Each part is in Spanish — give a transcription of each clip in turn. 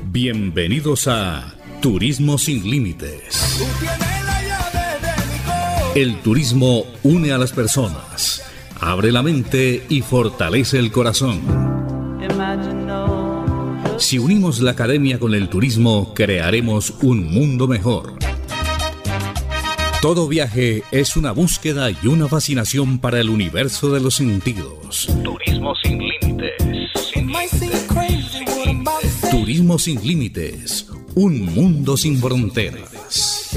Bienvenidos a Turismo sin Límites. El turismo une a las personas, abre la mente y fortalece el corazón. Si unimos la academia con el turismo, crearemos un mundo mejor. Todo viaje es una búsqueda y una fascinación para el universo de los sentidos. Turismo sin límites. Turismo sin límites. Un mundo sin fronteras.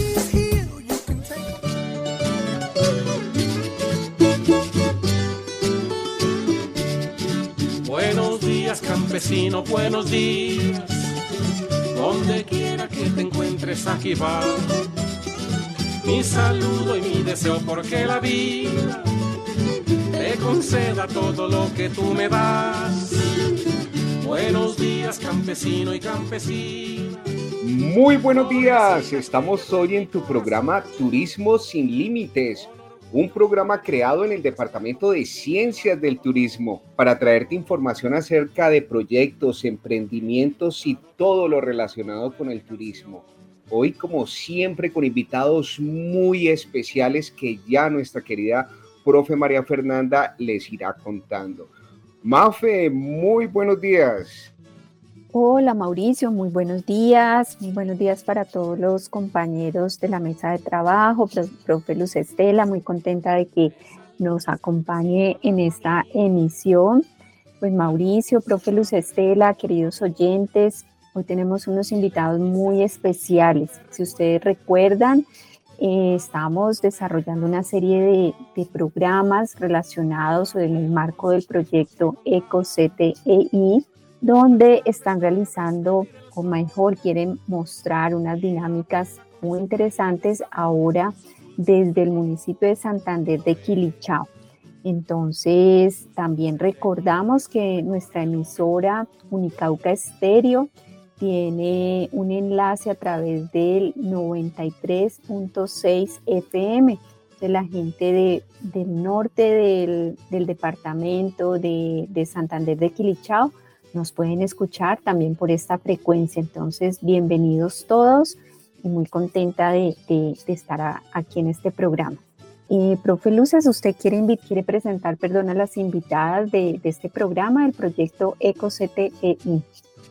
Buenos días, campesino, buenos días. Donde quiera que te encuentres, aquí va mi saludo y mi deseo, porque la vida te conceda todo lo que tú me das. Buenos días, campesino y campesina. Muy buenos días, estamos hoy en tu programa Turismo sin Límites, un programa creado en el Departamento de Ciencias del Turismo para traerte información acerca de proyectos, emprendimientos y todo lo relacionado con el turismo. Hoy, como siempre, con invitados muy especiales que ya nuestra querida profe María Fernanda les irá contando. Mafe, muy buenos días. Hola Mauricio, muy buenos días para todos los compañeros de la mesa de trabajo, profe Luz Estela, muy contenta de que nos acompañe en esta emisión. Pues Mauricio, profe Luz Estela, queridos oyentes, hoy tenemos unos invitados muy especiales. Si ustedes recuerdan, estamos desarrollando una serie de programas relacionados en el marco del proyecto EcoCTEI, donde están realizando, o mejor, quieren mostrar unas dinámicas muy interesantes ahora desde el municipio de Santander de Quilichao. Entonces, también recordamos que nuestra emisora Unicauca Estéreo tiene un enlace a través del 93.6 FM. De la gente del norte del departamento de Santander de Quilichao nos pueden escuchar también por esta frecuencia. Entonces, bienvenidos todos y muy contenta de estar aquí en este programa. Profe Luces, ¿usted quiere presentar, a las invitadas de este programa, el proyecto EcoCTEI?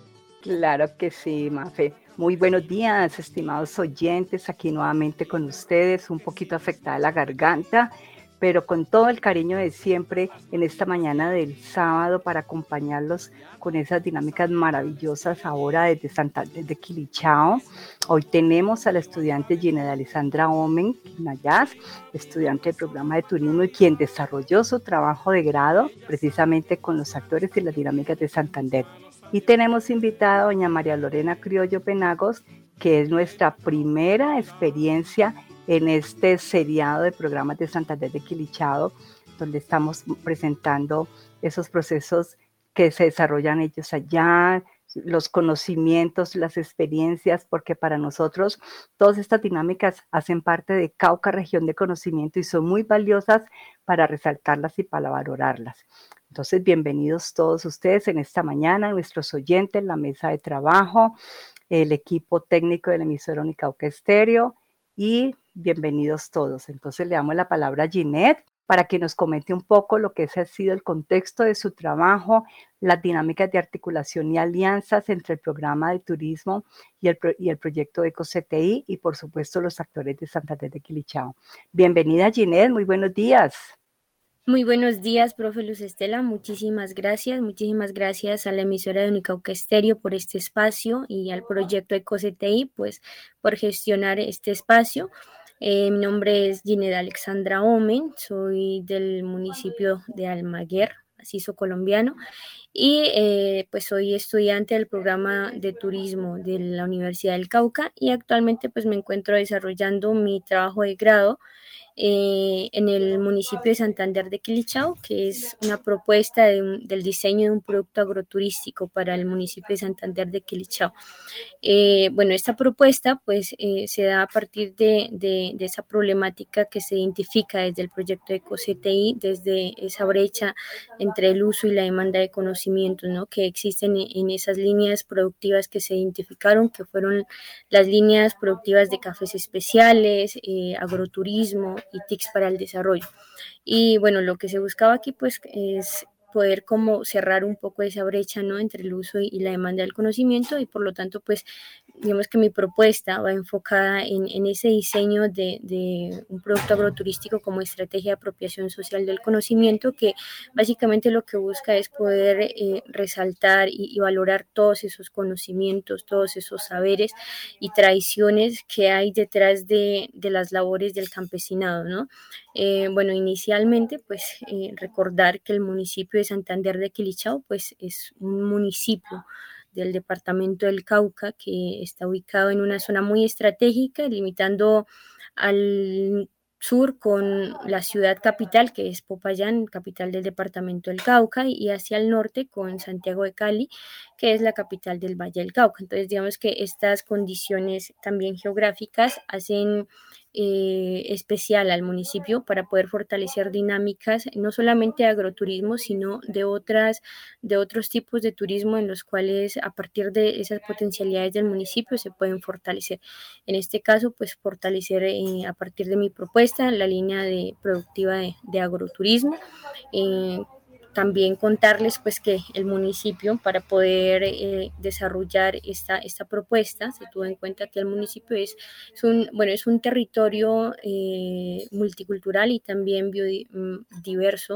Claro que sí, Mafe. Muy buenos días, estimados oyentes, aquí nuevamente con ustedes, un poquito afectada la garganta, pero con todo el cariño de siempre en esta mañana del sábado para acompañarlos con esas dinámicas maravillosas ahora desde Santander de Quilichao. Hoy tenemos a la estudiante Ginette Alexandra Omen Nayaz, estudiante del programa de turismo y quien desarrolló su trabajo de grado precisamente con los actores y las dinámicas de Santander. Y tenemos invitada a doña María Lorena Criollo Penagos, que es nuestra primera experiencia en este seriado de programas de Santander de Quilichao, donde estamos presentando esos procesos que se desarrollan ellos allá, los conocimientos, las experiencias, porque para nosotros todas estas dinámicas hacen parte de Cauca Región de Conocimiento y son muy valiosas para resaltarlas y para valorarlas. Entonces, bienvenidos todos ustedes en esta mañana, nuestros oyentes, la mesa de trabajo, el equipo técnico de la emisora Unicauca Estéreo y bienvenidos todos. Entonces, le damos la palabra a Ginette para que nos comente un poco lo que ha sido el contexto de su trabajo, las dinámicas de articulación y alianzas entre el programa de turismo y el proyecto EcoCTEI y, por supuesto, los actores de Santander de Quilichao. Bienvenida, Ginette, muy buenos días. Muy buenos días, profe Luz Estela. Muchísimas gracias a la emisora de Unicauca Estéreo por este espacio y al proyecto EcoCTEI, pues, por gestionar este espacio. Mi nombre es Ginette Alexandra Omen, soy del municipio de Almaguer, macizo colombiano, y pues soy estudiante del programa de turismo de la Universidad del Cauca y actualmente pues me encuentro desarrollando mi trabajo de grado en el municipio de Santander de Quilichao, que es una propuesta del diseño de un producto agroturístico para el municipio de Santander de Quilichao. Bueno, esta propuesta pues se da a partir de esa problemática que se identifica desde el proyecto de COSETI, desde esa brecha entre el uso y la demanda de conocimientos, ¿no?, que existen en esas líneas productivas que se identificaron, que fueron las líneas productivas de cafés especiales, agroturismo y TICs para el desarrollo. Y bueno, lo que se buscaba aquí pues es poder como cerrar un poco esa brecha, ¿no?, entre el uso y la demanda del conocimiento, y por lo tanto pues digamos que mi propuesta va enfocada en ese diseño de un producto agroturístico como estrategia de apropiación social del conocimiento, que básicamente lo que busca es poder resaltar y valorar todos esos conocimientos, todos esos saberes y tradiciones que hay detrás de las labores del campesinado, ¿no? Bueno, inicialmente, pues recordar que el municipio de Santander de Quilichao, pues es un municipio del departamento del Cauca que está ubicado en una zona muy estratégica, limitando al sur con la ciudad capital, que es Popayán, capital del departamento del Cauca, y hacia el norte con Santiago de Cali, que es la capital del Valle del Cauca. Entonces, digamos que estas condiciones también geográficas hacen especial al municipio para poder fortalecer dinámicas no solamente de agroturismo, sino de otros tipos de turismo en los cuales a partir de esas potencialidades del municipio se pueden fortalecer. En este caso, pues fortalecer a partir de mi propuesta la línea productiva de agroturismo. También contarles pues que el municipio, para poder desarrollar esta propuesta, se tuvo en cuenta que el municipio es un territorio multicultural y también biodiverso,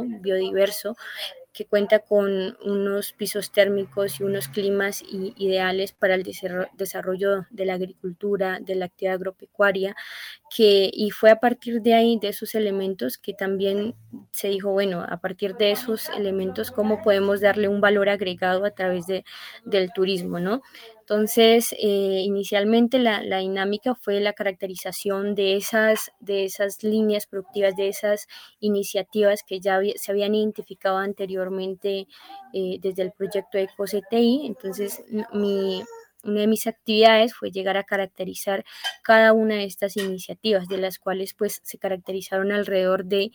que cuenta con unos pisos térmicos y unos climas ideales para el desarrollo de la agricultura, de la actividad agropecuaria, y fue a partir de ahí, de esos elementos, que también se dijo, bueno, a partir de esos elementos, ¿cómo podemos darle un valor agregado a través del turismo, ¿no? Entonces, inicialmente la dinámica fue la caracterización de esas líneas productivas, de esas iniciativas que ya se habían identificado anteriormente desde el proyecto de COSETI. Entonces, una de mis actividades fue llegar a caracterizar cada una de estas iniciativas, de las cuales pues se caracterizaron alrededor de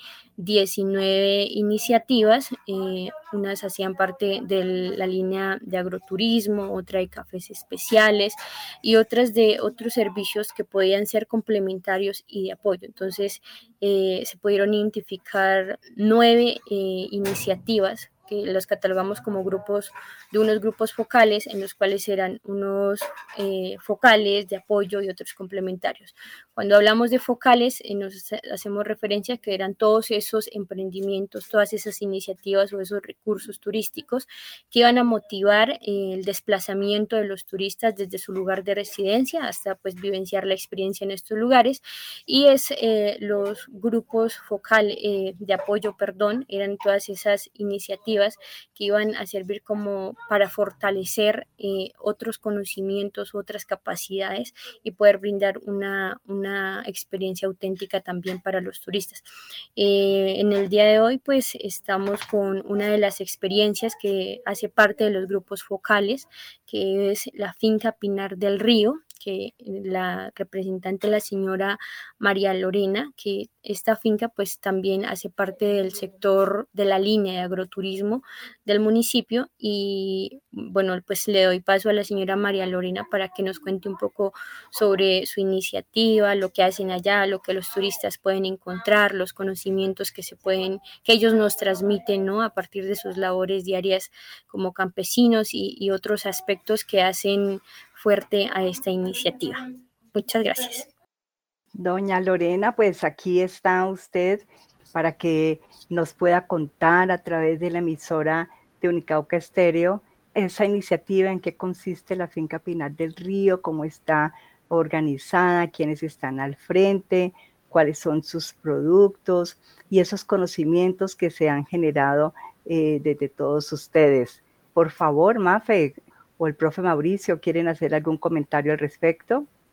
19 iniciativas. Unas hacían parte de la línea de agroturismo, otra de cafés especiales y otras de otros servicios que podían ser complementarios y de apoyo. Entonces se pudieron identificar 9 iniciativas que los catalogamos como unos grupos focales, en los cuales eran unos focales de apoyo y otros complementarios. Cuando hablamos de focales, nos hacemos referencia a que eran todos esos emprendimientos, todas esas iniciativas o esos recursos turísticos que iban a motivar el desplazamiento de los turistas desde su lugar de residencia hasta pues vivenciar la experiencia en estos lugares. Y los grupos de apoyo, eran todas esas iniciativas que iban a servir como para fortalecer otros conocimientos, otras capacidades y poder brindar una experiencia auténtica también para los turistas. En el día de hoy pues estamos con una de las experiencias que hace parte de los grupos focales, que es la finca Pinar del Río, que la representante, la señora María Lorena, que esta finca pues también hace parte del sector de la línea de agroturismo del municipio. Y bueno, pues le doy paso a la señora María Lorena para que nos cuente un poco sobre su iniciativa, lo que hacen allá, lo que los turistas pueden encontrar, los conocimientos que ellos nos transmiten, ¿no?, a partir de sus labores diarias como campesinos y otros aspectos que hacen fuerte a esta iniciativa. Muchas gracias. Doña Lorena, pues aquí está usted para que nos pueda contar a través de la emisora de Unicauca Estéreo esa iniciativa, en qué consiste la finca Pinar del Río, cómo está organizada, quiénes están al frente, cuáles son sus productos y esos conocimientos que se han generado desde todos ustedes. Por favor, Mafe o el profe Mauricio, ¿quieren hacer algún comentario al respecto?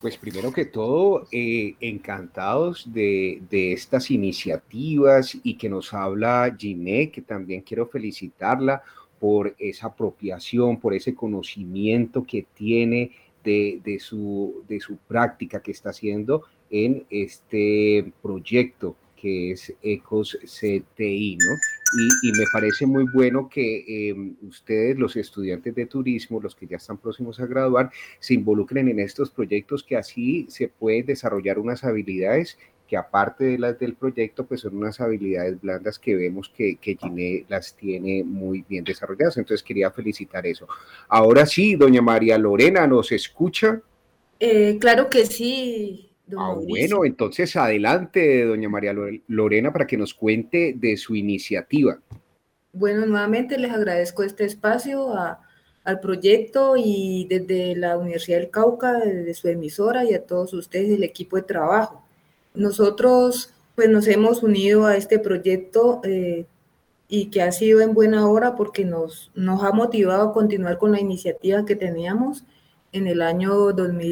Pues primero que todo, encantados de estas iniciativas y que nos habla Ginette, que también quiero felicitarla por esa apropiación, por ese conocimiento que tiene de su práctica que está haciendo en este proyecto que es Ecos CTI, ¿no? Y me parece muy bueno que ustedes, los estudiantes de turismo, los que ya están próximos a graduar, se involucren en estos proyectos, que así se pueden desarrollar unas habilidades que aparte de las del proyecto, pues son unas habilidades blandas que vemos que Ginette las tiene muy bien desarrolladas. Entonces quería felicitar eso. Ahora sí, doña María Lorena, ¿nos escucha? Claro que sí, don Mauricio. Bueno, entonces adelante, doña María Lorena, para que nos cuente de su iniciativa. Bueno, nuevamente les agradezco este espacio al proyecto y desde la Universidad del Cauca, desde su emisora y a todos ustedes del equipo de trabajo. Nosotros pues nos hemos unido a este proyecto y que ha sido en buena hora porque nos ha motivado a continuar con la iniciativa que teníamos en el año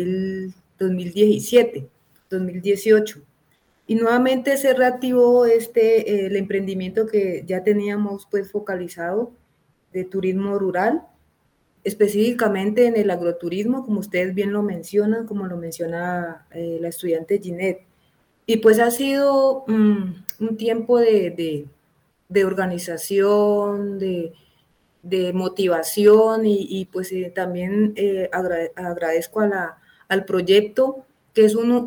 2017, 2018. Y nuevamente se reactivó el emprendimiento que ya teníamos pues focalizado de turismo rural, específicamente en el agroturismo, como ustedes bien lo mencionan, como lo menciona la estudiante Ginette. Y pues ha sido un tiempo de organización, de motivación y pues también agradezco al proyecto, que es uno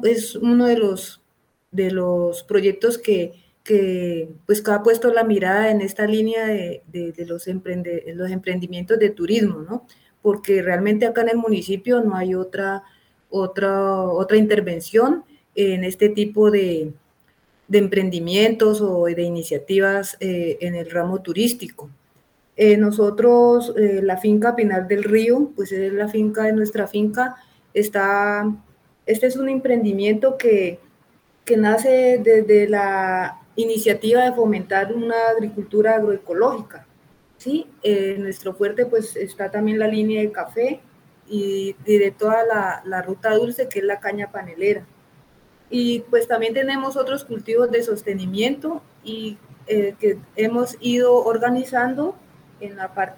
de los proyectos que ha puesto la mirada en esta línea de los emprendimientos de turismo, ¿no? Porque realmente acá en el municipio no hay otra intervención en este tipo de emprendimientos o de iniciativas en el ramo turístico. Nosotros, la finca Pinar del Río, pues es la finca de nuestra finca, este es un emprendimiento que nace desde la iniciativa de fomentar una agricultura agroecológica, ¿sí? Nuestro fuerte pues está también la línea de café y de toda la ruta dulce, que es la caña panelera. Y pues también tenemos otros cultivos de sostenimiento y que hemos ido organizando en la parte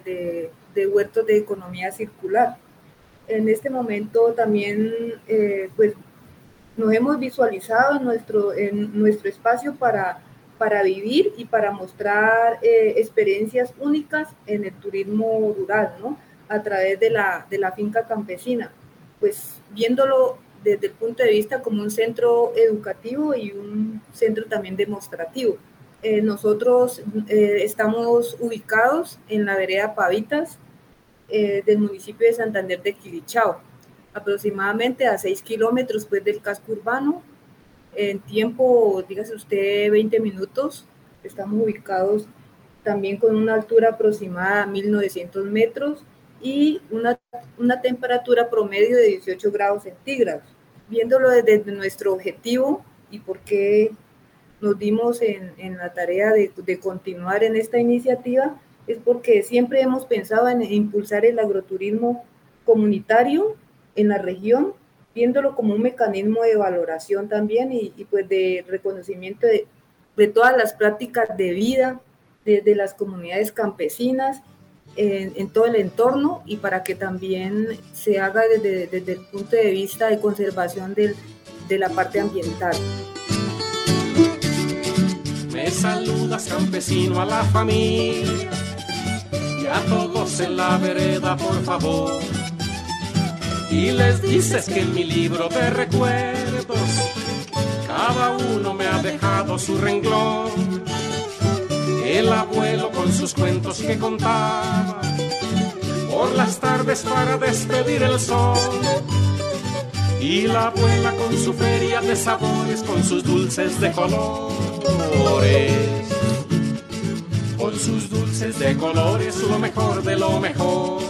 de huertos de economía circular. En este momento también pues nos hemos visualizado en nuestro espacio para vivir y para mostrar experiencias únicas en el turismo rural, ¿no? A través de la finca campesina, pues viéndolo desde el punto de vista como un centro educativo y un centro también demostrativo. Nosotros estamos ubicados en la vereda Pavitas del municipio de Santander de Quilichao, aproximadamente a 6 kilómetros pues, del casco urbano. En tiempo, dígase usted, 20 minutos. Estamos ubicados también con una altura aproximada a 1.900 metros y una temperatura promedio de 18 grados centígrados. Viéndolo desde nuestro objetivo y por qué nos dimos en la tarea de continuar en esta iniciativa, es porque siempre hemos pensado en impulsar el agroturismo comunitario en la región, viéndolo como un mecanismo de valoración también y pues de reconocimiento de todas las prácticas de vida de las comunidades campesinas en todo el entorno y para que también se haga desde el punto de vista de conservación de la parte ambiental. Me saludas, campesino, a la familia y a todos en la vereda, por favor. Y les dices que en mi libro de recuerdos cada uno me ha dejado su renglón. El abuelo con sus cuentos que contaba por las tardes para despedir el sol. Y la abuela con su feria de sabores, con sus dulces de colores. Con sus dulces de colores, lo mejor de lo mejor.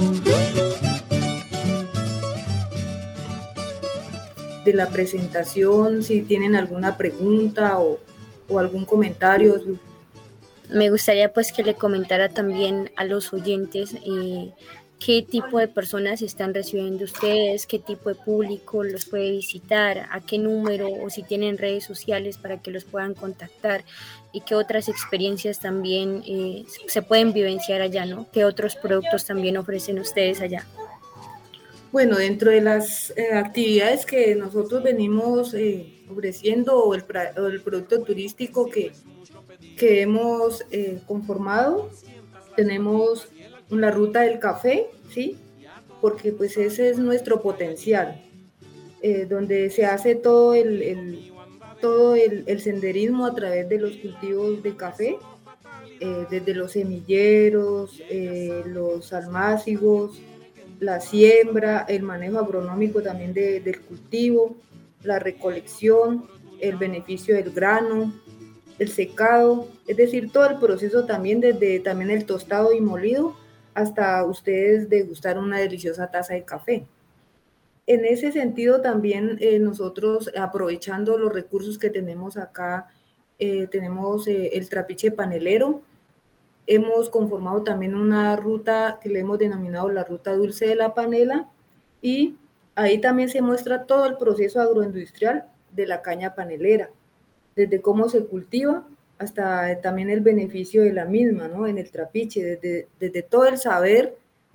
De la presentación, si tienen alguna pregunta o algún comentario. Me gustaría pues que le comentara también a los oyentes qué tipo de personas están recibiendo ustedes, qué tipo de público los puede visitar, a qué número o si tienen redes sociales para que los puedan contactar y qué otras experiencias también se pueden vivenciar allá, ¿no? ¿Qué otros productos también ofrecen ustedes allá? Bueno, dentro de las actividades que nosotros venimos ofreciendo o el producto turístico que hemos conformado, tenemos la ruta del café, ¿sí? Porque pues ese es nuestro potencial, donde se hace todo el senderismo a través de los cultivos de café, desde los semilleros, los almácigos, la siembra, el manejo agronómico también del cultivo, la recolección, el beneficio del grano, el secado, es decir, todo el proceso también, desde también el tostado y molido hasta ustedes degustar una deliciosa taza de café. En ese sentido también nosotros, aprovechando los recursos que tenemos acá, tenemos el trapiche panelero. Hemos conformado también una ruta que le hemos denominado la ruta dulce de la panela, y ahí también se muestra todo el proceso agroindustrial de la caña panelera, desde cómo se cultiva hasta también el beneficio de la misma, ¿no? En el trapiche, desde todo el saber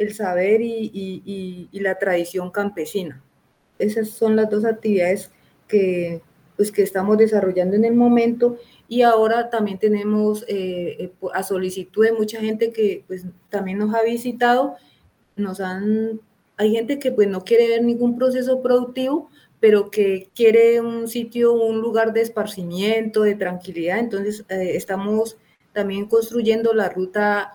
y la tradición campesina. Esas son las dos actividades que estamos desarrollando en el momento, y ahora también tenemos a solicitud de mucha gente que pues también nos ha visitado, hay gente que pues no quiere ver ningún proceso productivo, pero que quiere un sitio, un lugar de esparcimiento, de tranquilidad. Entonces estamos también construyendo la ruta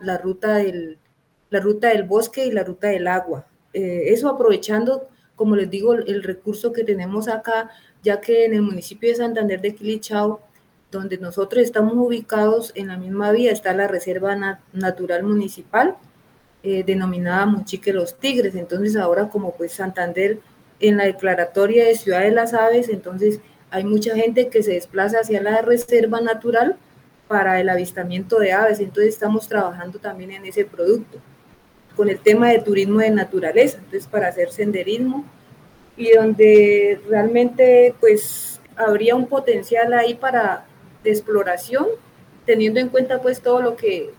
del bosque y la ruta del agua. Eso aprovechando, como les digo, el recurso que tenemos acá, ya que en el municipio de Santander de Quilichao, donde nosotros estamos ubicados, en la misma vía está la Reserva Natural Municipal, denominada Mochique Los Tigres. Entonces ahora, como pues Santander en la declaratoria de Ciudad de las Aves, entonces hay mucha gente que se desplaza hacia la Reserva Natural para el avistamiento de aves. Entonces estamos trabajando también en ese producto, con el tema de turismo de naturaleza, entonces para hacer senderismo, y donde realmente pues habría un potencial ahí de exploración, teniendo en cuenta pues todo lo que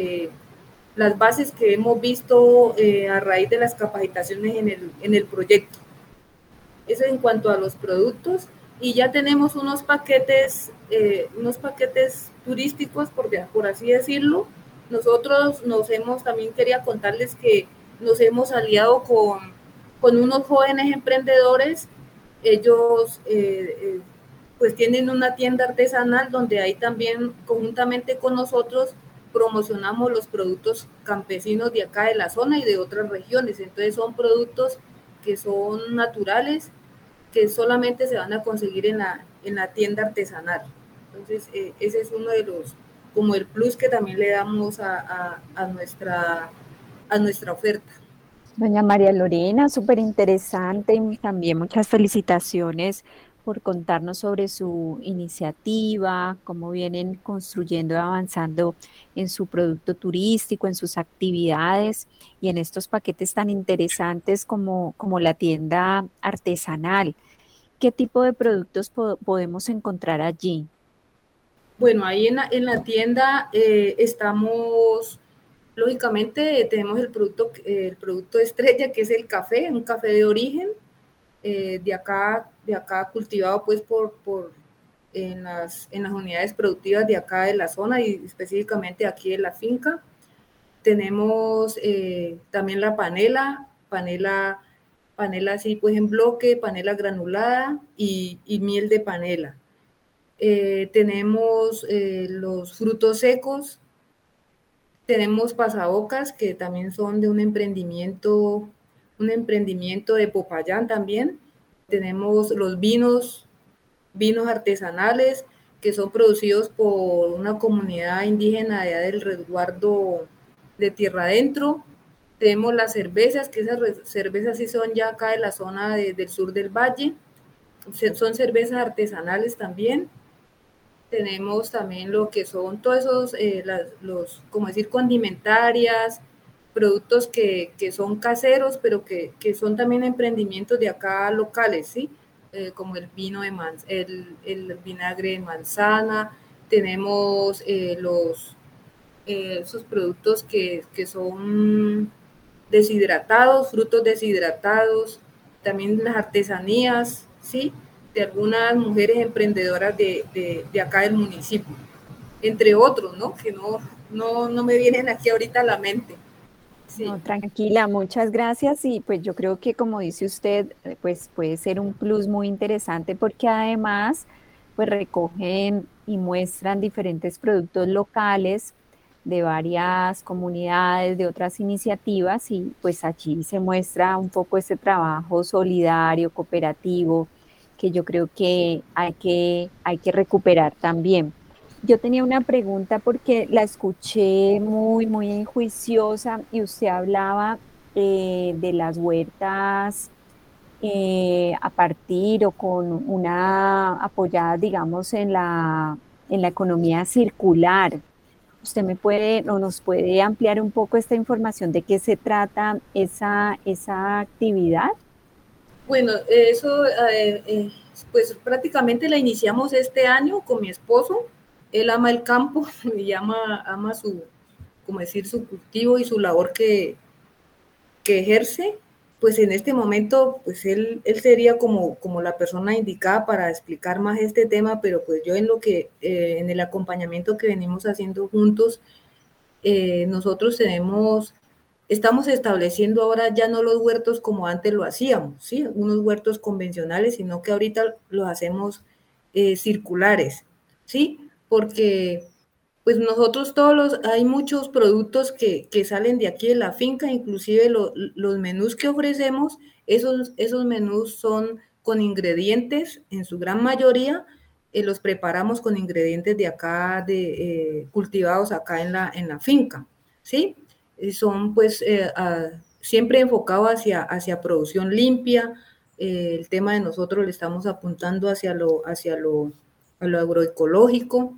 las bases que hemos visto a raíz de las capacitaciones en el proyecto. Eso en cuanto a los productos, y ya tenemos unos paquetes turísticos, por así decirlo. Nosotros también quería contarles que nos hemos aliado con unos jóvenes emprendedores. Ellos pues tienen una tienda artesanal donde ahí también conjuntamente con nosotros promocionamos los productos campesinos de acá de la zona y de otras regiones. Entonces son productos que son naturales, que solamente se van a conseguir en la tienda artesanal. Entonces ese es uno de los, como el plus que también le damos a nuestra oferta. Doña María Lorena, súper interesante, y también muchas felicitaciones por contarnos sobre su iniciativa, cómo vienen construyendo y avanzando en su producto turístico, en sus actividades y en estos paquetes tan interesantes como la tienda artesanal. ¿Qué tipo de productos podemos encontrar allí? Bueno, ahí en la tienda estamos, lógicamente tenemos el producto estrella, que es el café, un café de origen, de acá cultivado pues en las unidades productivas de acá de la zona y específicamente aquí en la finca. Tenemos también la panela así pues en bloque, panela granulada y miel de panela. Tenemos los frutos secos, tenemos pasabocas que también son de un emprendimiento de Popayán también. Tenemos los vinos artesanales que son producidos por una comunidad indígena allá del resguardo de Tierra Adentro. Tenemos las cervezas, que esas cervezas sí son ya acá de la zona del sur del valle, son cervezas artesanales también. Tenemos también lo que son todos esos, como decir, condimentarias, productos que son caseros, pero que son también emprendimientos de acá locales, ¿sí? Como el vino de el vinagre de manzana, tenemos esos productos que son deshidratados, frutos deshidratados, también las artesanías, ¿sí? De algunas mujeres emprendedoras de acá del municipio, entre otros, ¿no? Que no me vienen aquí ahorita a la mente. Sí. No, tranquila, muchas gracias y pues yo creo que como dice usted, pues puede ser un plus muy interesante porque además pues recogen y muestran diferentes productos locales de varias comunidades, de otras iniciativas y pues allí se muestra un poco ese trabajo solidario, cooperativo, que yo creo que hay que recuperar también. Yo tenía una pregunta porque la escuché muy juiciosa y usted hablaba de las huertas a partir o con una apoyada, digamos, en la economía circular. ¿Usted me puede o nos puede ampliar un poco esta información de qué se trata esa actividad? Bueno, eso pues prácticamente la iniciamos este año con mi esposo. Él ama el campo y ama su, como decir, su cultivo y su labor que ejerce. Pues en este momento, pues él sería como la persona indicada para explicar más este tema, pero pues yo en el acompañamiento que venimos haciendo juntos, nosotros estamos estableciendo ahora ya no los huertos como antes lo hacíamos, ¿sí? Unos huertos convencionales, sino que ahorita los hacemos circulares, ¿sí? Porque pues nosotros hay muchos productos que salen de aquí de la finca, inclusive los menús que ofrecemos, esos menús son con ingredientes, en su gran mayoría, los preparamos con ingredientes de acá, cultivados acá en la finca, ¿sí? Son pues siempre enfocados hacia producción limpia. El tema de nosotros le estamos apuntando hacia lo agroecológico,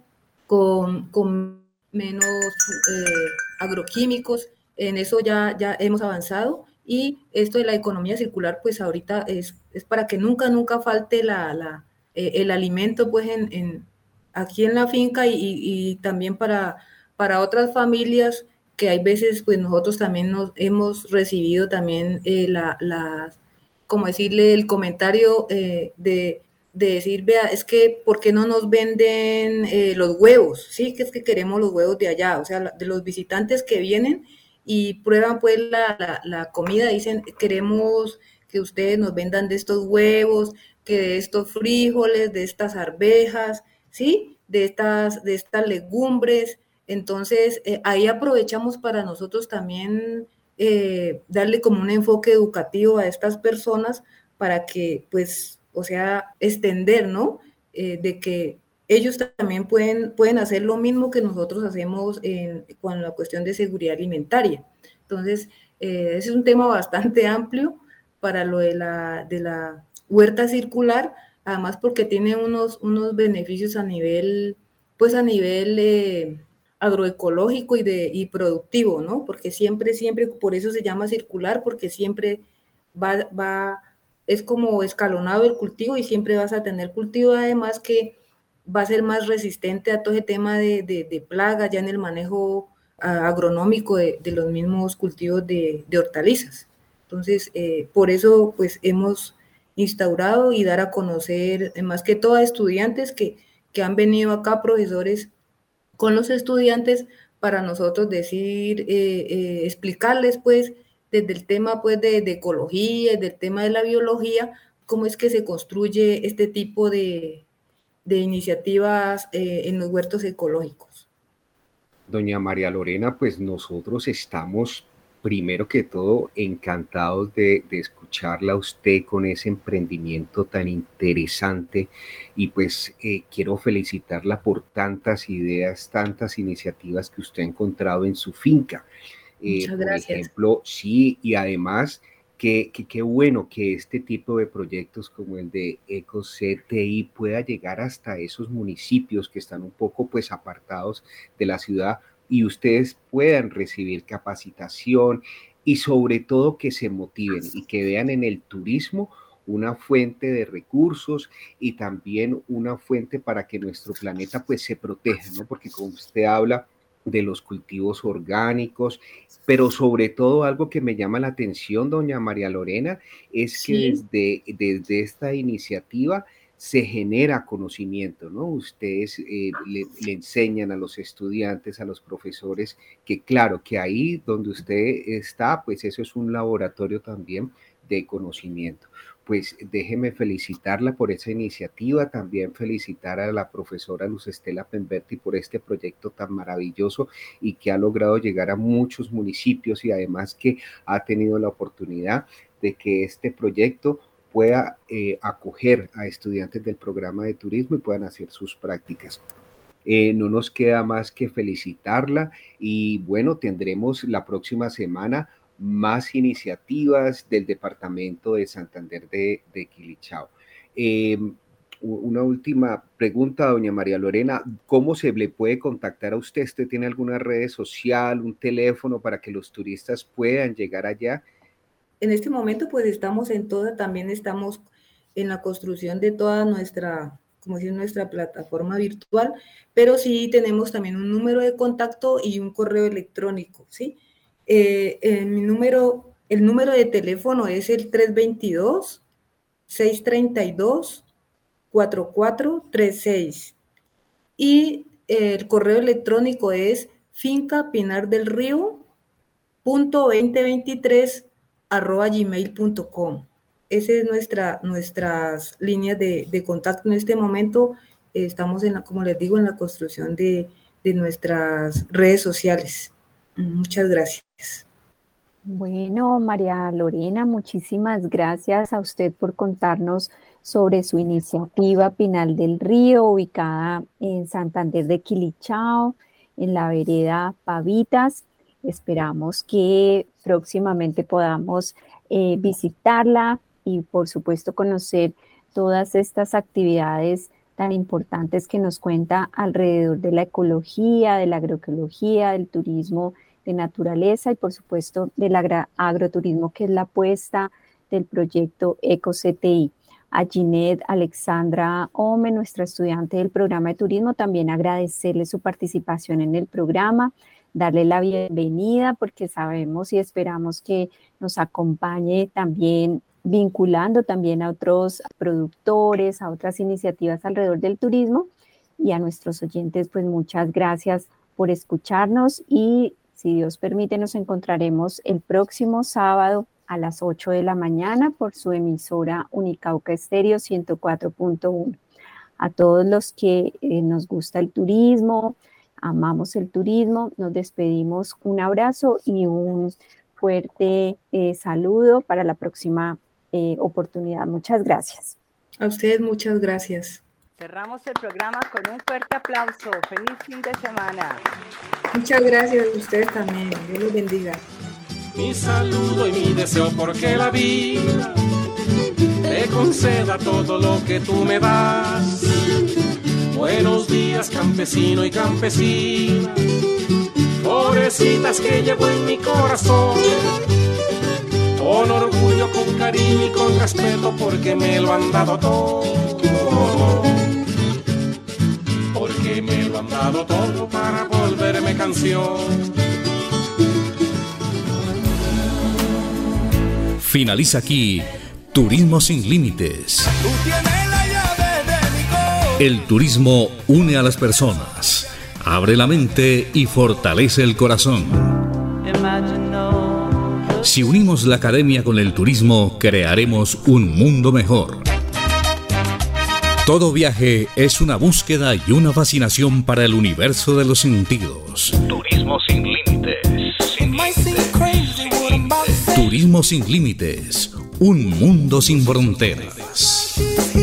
con menos agroquímicos. En eso ya hemos avanzado, y esto de la economía circular pues ahorita es para que nunca falte el alimento pues aquí en la finca, y también para otras familias que hay veces pues nosotros también nos hemos recibido también como decirle, el comentario de decir, vea, es que ¿por qué no nos venden los huevos? Sí, que es que queremos los huevos de allá, o sea, de los visitantes que vienen y prueban pues la comida, dicen, queremos que ustedes nos vendan de estos huevos, que de estos frijoles, de estas arvejas, ¿sí? De estas legumbres. Entonces, ahí aprovechamos para nosotros también darle como un enfoque educativo a estas personas para que, pues, o sea, extender, ¿no? De que ellos también pueden hacer lo mismo que nosotros hacemos con la cuestión de seguridad alimentaria. Entonces, ese es un tema bastante amplio para lo de la huerta circular, además porque tiene unos beneficios a nivel agroecológico y productivo, ¿no? Porque siempre, por eso se llama circular, porque siempre es como escalonado el cultivo y siempre vas a tener cultivo, además que va a ser más resistente a todo ese tema de plagas ya en el manejo agronómico de los mismos cultivos de hortalizas. Entonces, por eso pues hemos instaurado y dar a conocer, más que todo a estudiantes que han venido acá, profesores con los estudiantes, para nosotros decir, explicarles pues desde el tema pues de ecología, desde el tema de la biología, cómo es que se construye este tipo de iniciativas en los huertos ecológicos. Doña María Lorena, pues nosotros estamos primero que todo encantados de escucharla a usted con ese emprendimiento tan interesante, y pues quiero felicitarla por tantas ideas, tantas iniciativas que usted ha encontrado en su finca. Muchas gracias. Por ejemplo, sí, y además qué bueno que este tipo de proyectos como el de EcoCTI pueda llegar hasta esos municipios que están un poco pues apartados de la ciudad, y ustedes puedan recibir capacitación y sobre todo que se motiven y que vean en el turismo una fuente de recursos y también una fuente para que nuestro planeta pues se proteja, ¿no? Porque como usted habla de los cultivos orgánicos, pero sobre todo algo que me llama la atención, doña María Lorena, es que desde esta iniciativa se genera conocimiento, ¿no? Ustedes le enseñan a los estudiantes, a los profesores, que claro, que ahí donde usted está, pues eso es un laboratorio también de conocimiento. Pues déjeme felicitarla por esa iniciativa, también felicitar a la profesora Luz Estela Pemberti por este proyecto tan maravilloso y que ha logrado llegar a muchos municipios y además que ha tenido la oportunidad de que este proyecto pueda acoger a estudiantes del programa de turismo y puedan hacer sus prácticas. No nos queda más que felicitarla y bueno, tendremos la próxima semana más iniciativas del departamento de Santander de Quilichao. Una última pregunta, doña María Lorena, ¿cómo se le puede contactar a usted? ¿Usted tiene alguna red social, un teléfono para que los turistas puedan llegar allá? En este momento pues también estamos en la construcción de toda nuestra plataforma virtual, pero sí tenemos también un número de contacto y un correo electrónico, ¿sí? El número de teléfono es el 322-632-4436 y el correo electrónico es fincapinardelrio.2023@gmail.com. Esa es nuestras líneas de contacto. En este momento estamos como les digo, en la construcción de nuestras redes sociales. Muchas gracias. Bueno, María Lorena, muchísimas gracias a usted por contarnos sobre su iniciativa Pinar del Río, ubicada en Santander de Quilichao, en la vereda Pavitas. Esperamos que próximamente podamos visitarla y, por supuesto, conocer todas estas actividades tan importantes que nos cuenta alrededor de la ecología, de la agroecología, del turismo de naturaleza y, por supuesto, del agroturismo, que es la apuesta del proyecto EcoCTI. A Ginette Alexandra Ome, nuestra estudiante del programa de turismo, también agradecerle su participación en el programa, darle la bienvenida porque sabemos y esperamos que nos acompañe también vinculando también a otros productores, a otras iniciativas alrededor del turismo, y a nuestros oyentes, pues muchas gracias por escucharnos y si Dios permite nos encontraremos el próximo sábado a las 8 de la mañana por su emisora Unicauca Estéreo 104.1. A todos los que nos gusta el turismo, amamos el turismo, nos despedimos, un abrazo y un fuerte saludo para la próxima oportunidad. Muchas gracias. A ustedes muchas gracias. Cerramos el programa con un fuerte aplauso. Feliz fin de semana. Muchas gracias a ustedes también. Dios los bendiga. Mi saludo y mi deseo porque la vida te conceda todo lo que tú me das. Buenos días, campesino y campesina, florecitas que llevo en mi corazón, con orgullo, con cariño y con respeto, porque me lo han dado todo, porque me lo han dado todo para volverme canción. Finaliza aquí Turismo sin Límites. El turismo une a las personas, abre la mente y fortalece el corazón. Si unimos la academia con el turismo, crearemos un mundo mejor. Todo viaje es una búsqueda y una fascinación para el universo de los sentidos. Turismo sin límites. Turismo sin límites. Un mundo sin fronteras.